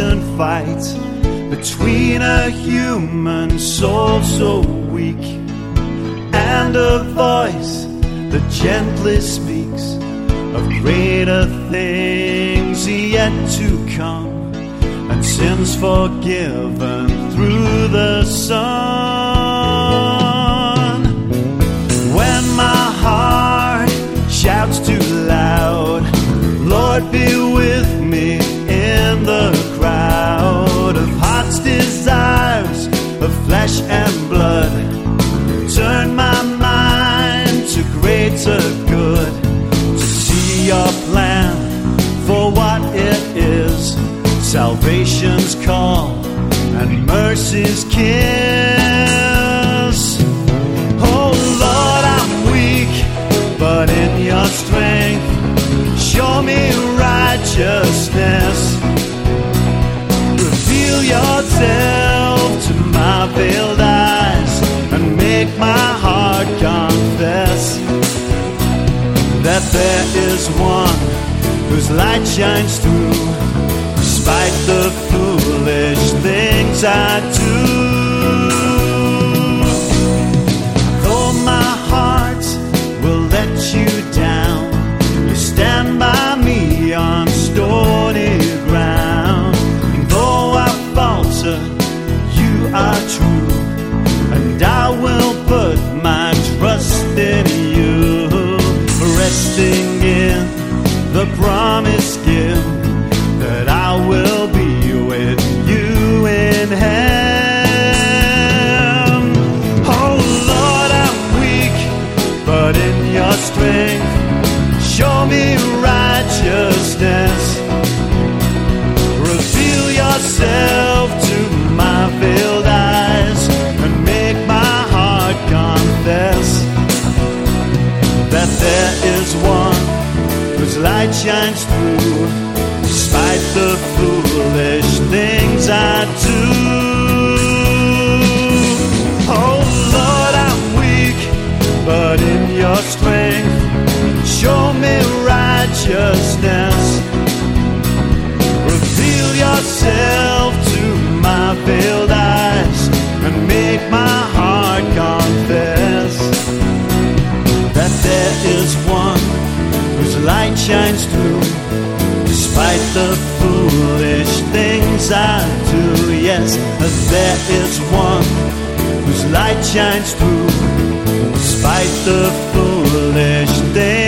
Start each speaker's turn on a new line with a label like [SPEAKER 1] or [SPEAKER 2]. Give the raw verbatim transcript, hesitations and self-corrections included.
[SPEAKER 1] constant fight between a human soul so weak and a voice that gently speaks of greater things yet to come, and sins forgiven through the Son. When my heart shouts too loud, Lord, be with me in the crowd of heart's desires of flesh and blood. Turn my mind to greater good, to see your plan for what it is, salvation's call and mercy's kiss. Oh Lord, I'm weak, but in your strength, show me righteousness. Reveal yourself to my veiled eyes and make my heart confess that there is one whose light shines through, despite the foolish things I do. Though my heart will let you down, you stand by me on stony ground. And though I falter, you are true, and I will put my trust in you, resting in the promise given that I will be with you in heaven. Oh Lord, I'm weak, but in your strength, show me righteousness. Reveal yourself to my veiled eyes and make my heart confess that there is one whose light shines through, despite the foolish things I do. Oh Lord, I'm weak, but in your strength, show me righteousness. Reveal yourself to my veiled eyes and make my heart confess that there is one whose light shines through, despite the foolish things I do. Yes, there is one whose light shines through, despite the foolish things